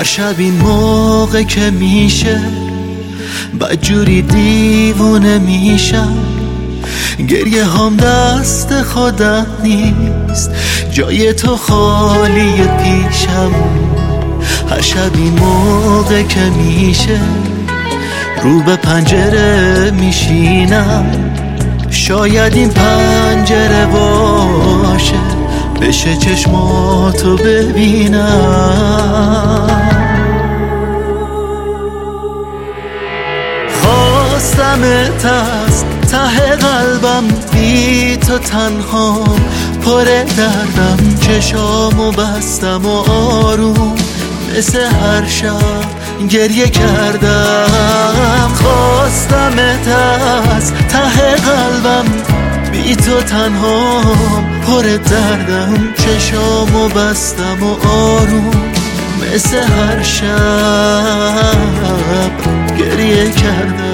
هر شب این موقع که میشه بدجوری دیوونه میشم. گریه هم دست خودم نیست، جای تو خالی پیشم. هر شب این موقع که میشه رو به پنجره میشینم. شاید این پنجره باشه بشه چشماتو ببینم. خواستمت از ته قلبم، بی تو تنهام پر دردم. چشامو بستم و آروم مثل هر شب گریه کردم. خواستمت از ته قلبم، بی تو تنهام پر دردم. چشامو بستم و آروم مثل هر شب گریه کردم.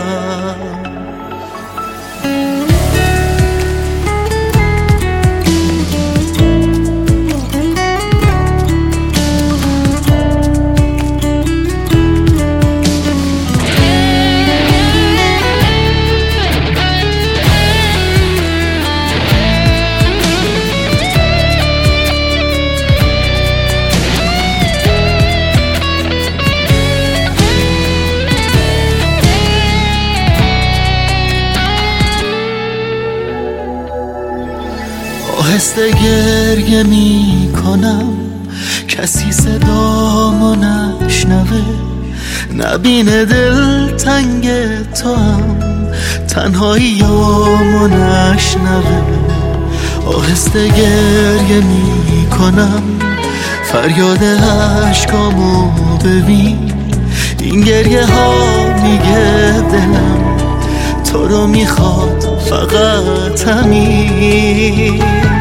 آهسته گریه می کنم، کسی صدامو نشنوه. نبینه دل تنگ تو هم تنهاییامو نشنوه. آهسته گریه می کنم، فریاد عشقامو ببین. این گریه ها میگه دلم تو رو میخواد فقط همین.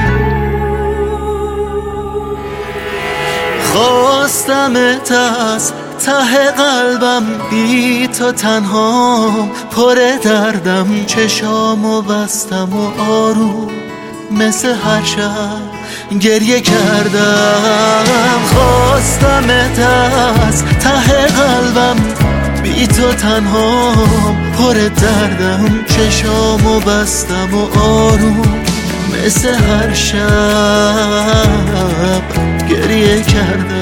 خواستمت از ته قلبم، بی تو تنهام پر دردم. چشامو بستم و آروم مثل هر شب گریه کردم. خواستمت از ته قلبم، بی تو تنهام پر دردم. چشامو بستم و آروم مثل هر شب گریه کردم.